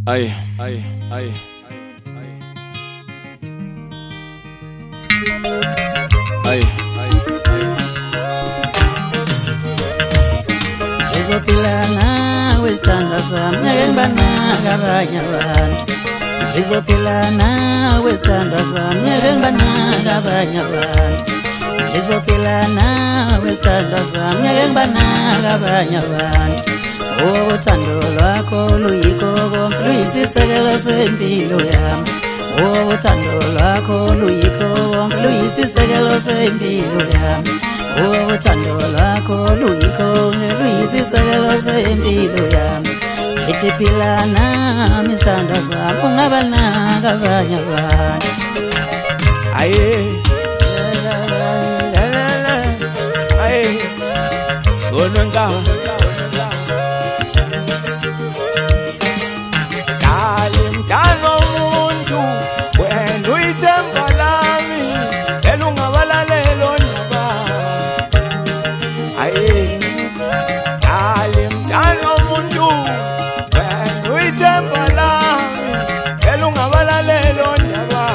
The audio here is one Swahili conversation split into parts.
Ay, ay, ay, ay, ay, ay, ay. Ngizophila nawe sithanda sami ngeke ngibanaka abanye abantu. Ngizophila nawe sithanda sami ngeke ngibanaka abanye abantu. Ngizophila nawe sithanda sami ngeke ngibanaka abanye abantu. Uthando lwakho luyikho konke, luyisisekelo sempilo yami. Uthando lwakho luyikho konke, luyisisekelo sempilo yami. Uthando lwakho luyikho konke, luyisisekelo sempilo yami. Ngithi phila nami sithanda sami ungabanaka abanye abantu. Aye, aye, sonwenga. Mntana womuntu wena uyithemba lami, ela ungabalalela ondaba. Aye, mntana womuntu wena uyithemba lami, ela ungabalalela ondaba.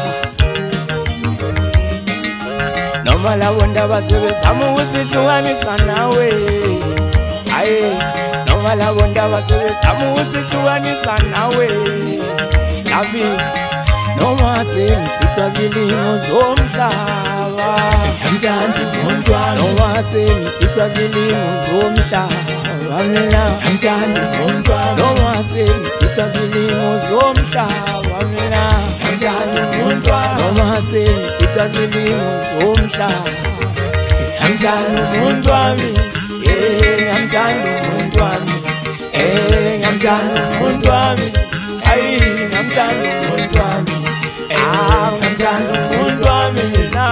Noma labo ndaba sebezama ukusihlukanisa nawe. Aye, noma labo ndaba sebezama ukusihlukanisa nawe. Labi noma sengifitwa zilimo zomhlaba, ngiyamthanda umuntu wami. Noma sengifitwa zilimo zomhlaba, mina ngiyamthanda umuntu wami. Noma sengifitwa zilimo zomhlaba, mina ngiyamthanda umuntu wami. Noma sengifitwa zilimo zomhlaba, ngiyamthanda umuntu wami. Ngiyamthanda umuntu wami. Ngiyamthanda umuntu wami. Ay, ngiyamthanda umuntu wami. Ngiyamthanda umuntu wami mina.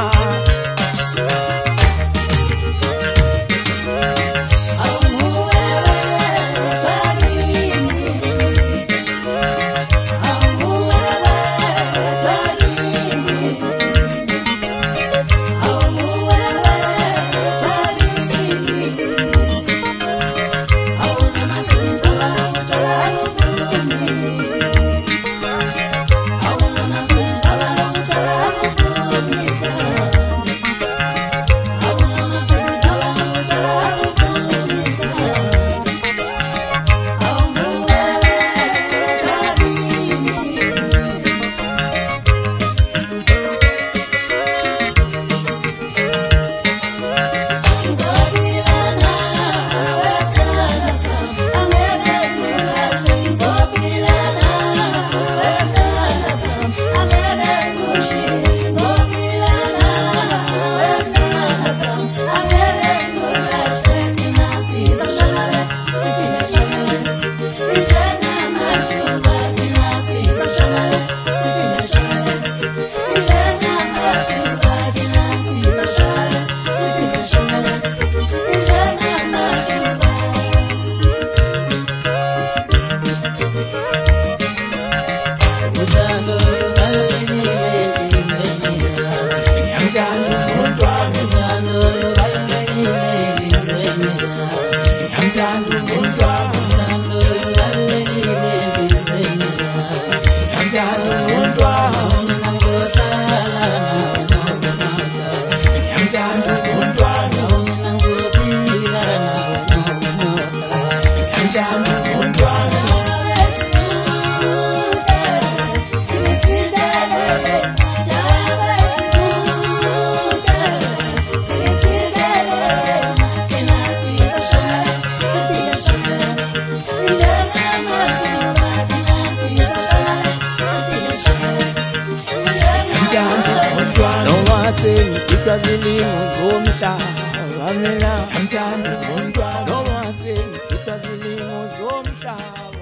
Noma sengifitwa zilimo zomhlaba, mina ngiyamthanda umuntu wami. Noma sengifitwa zilimo zomhlaba.